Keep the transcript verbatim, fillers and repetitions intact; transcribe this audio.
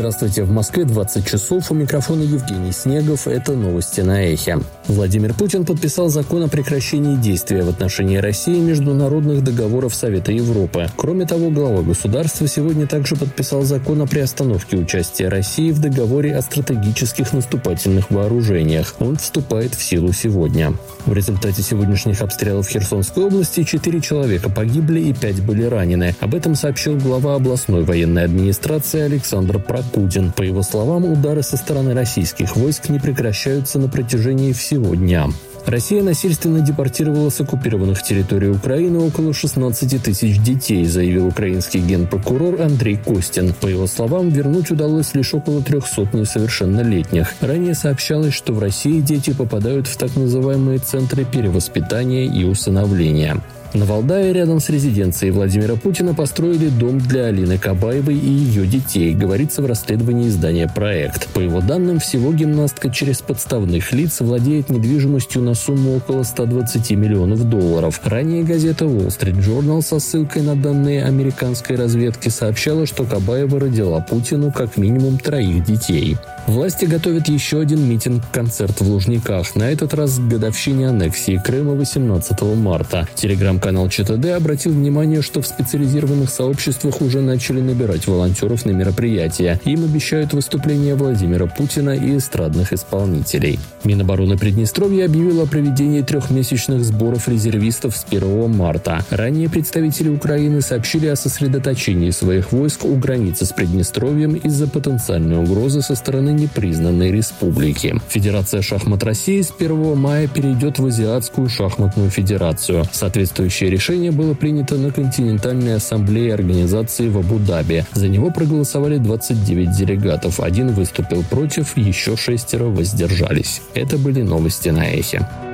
Здравствуйте, в Москве двадцать часов, у микрофона Евгений Снегов, это новости на Эхе. Владимир Путин подписал закон о прекращении действия в отношении России международных договоров Совета Европы. Кроме того, глава государства сегодня также подписал закон о приостановке участия России в договоре о стратегических наступательных вооружениях. Он вступает в силу сегодня. В результате сегодняшних обстрелов Херсонской области четыре человека погибли и пять были ранены. Об этом сообщил глава областной военной администрации Александр Прокудин. По его словам, удары со стороны российских войск не прекращаются на протяжении всего дня. Россия насильственно депортировала с оккупированных территорий Украины около шестнадцати тысяч детей, заявил украинский генпрокурор Андрей Костин. По его словам, вернуть удалось лишь около трехсот несовершеннолетних. Ранее сообщалось, что в России дети попадают в так называемые центры перевоспитания и усыновления. На Валдае рядом с резиденцией Владимира Путина построили дом для Алины Кабаевой и ее детей, говорится в расследовании издания «Проект». По его данным, всего гимнастка через подставных лиц владеет недвижимостью на сумму около ста двадцати миллионов долларов. Ранее газета Wall Street Journal со ссылкой на данные американской разведки сообщала, что Кабаева родила Путину как минимум троих детей. Власти готовят еще один митинг-концерт в Лужниках, на этот раз к годовщине аннексии Крыма восемнадцатого марта. Телеграм-канал ЧТД обратил внимание, что в специализированных сообществах уже начали набирать волонтеров на мероприятия. Им обещают выступления Владимира Путина и эстрадных исполнителей. Минобороны Приднестровья объявила о проведении трехмесячных сборов резервистов с первого марта. Ранее представители Украины сообщили о сосредоточении своих войск у границы с Приднестровьем из-за потенциальной угрозы со стороны непризнанной республики. Федерация шахмат России с первого мая перейдет в Азиатскую шахматную федерацию. Соответствующее решение было принято на континентальной ассамблее организации в Абу-Даби. За него проголосовали двадцать девять делегатов. Один выступил против, еще шестеро воздержались. Это были новости на Эхе.